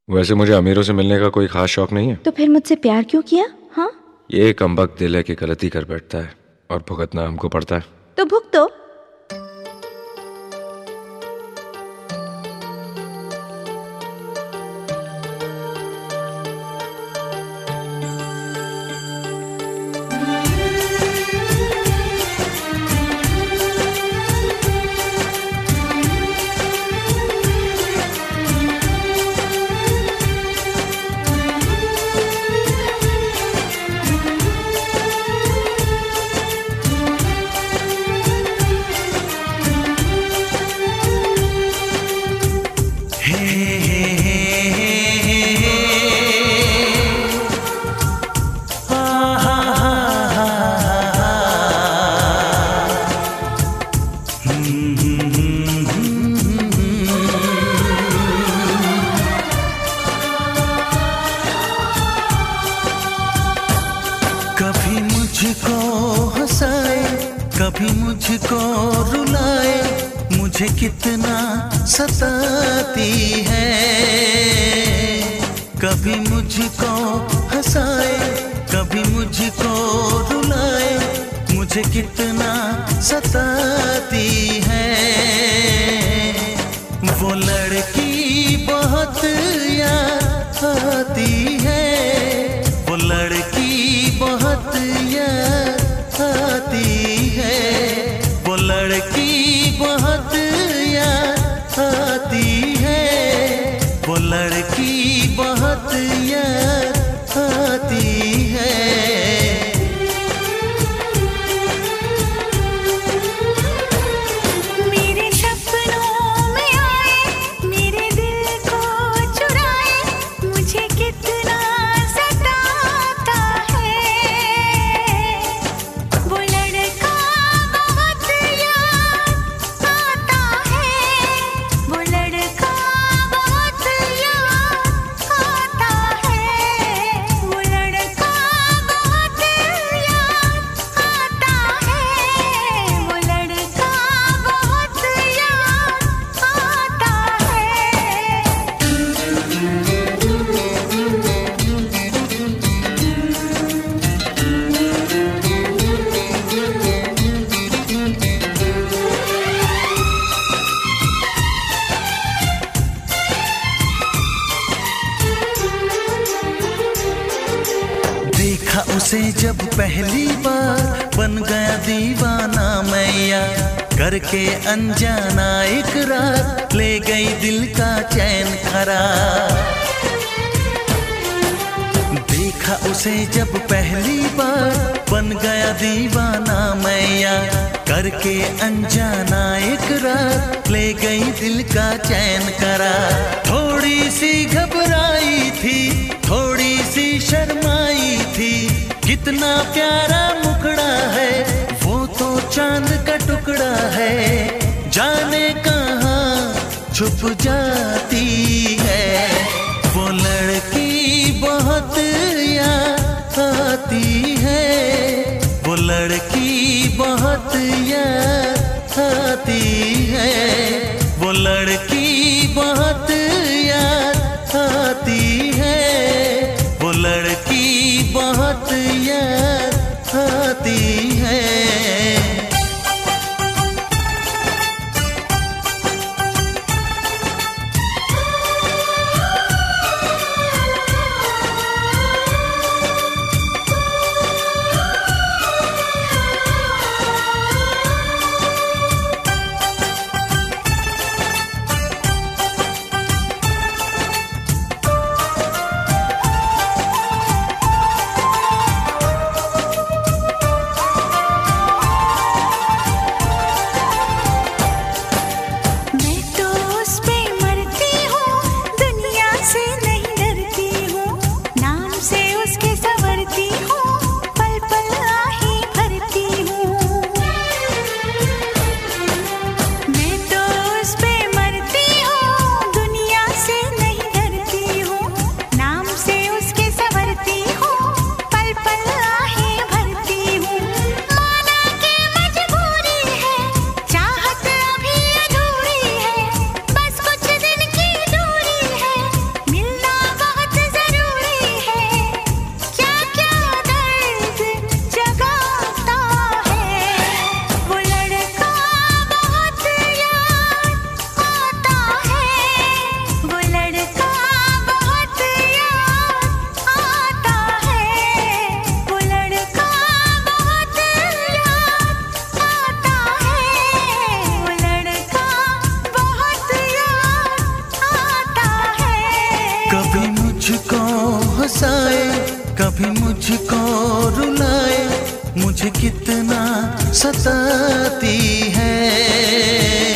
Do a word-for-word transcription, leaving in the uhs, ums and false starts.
वैसे मुझे अमीरों से मिलने का कोई खास शौक नहीं है। तो फिर मुझसे प्यार क्यों किया? हाँ, ये कमबख्त दिल है कि गलती कर बैठता है और भुगतना हमको पड़ता है। तो भुगतो। कभी मुझको हंसाए, कभी मुझको रुलाए, मुझे कितना सताती है। कभी मुझको हंसाए, कभी मुझको रुलाए, मुझे कितना सताती है। वो लड़की बहुत याद आती है, वो लड़की बहुत याद आती है, वो लड़की बहुत याद आती है, वो लड़की बहुत याद आती है। मेरे सपनों में आए, मेरे दिल को चुराए, मुझे कितना सताता है। वो लड़का बहुत याद आता है, वो लड़का बहुत याद आता है, वो लड़का बहुत याद आता है, वो लड़का बहुत याद आता देखा उसे जब पहली बार, बन गया दीवाना मैया, करके अनजाना इकरार, ले गई दिल का चैन करार। देखा उसे जब पहली बार, बन गया दीवाना मैया, करके अनजाना इकरार, ले गई दिल का चैन करार। थोड़ी सी घबराई थी, थोड़ी सी शर्माई थी, कितना प्यारा मुखड़ा है, वो तो चांद का टुकड़ा है, जाने कहाँ छुप जाती है। वो लड़की बहुत याद आती है, वो लड़की बहुत याद आती है, वो लड़की बहुत याद आती है, वो लड़की बहुत याद आती है। कभी मुझको रुलाए, मुझे कितना सताती है।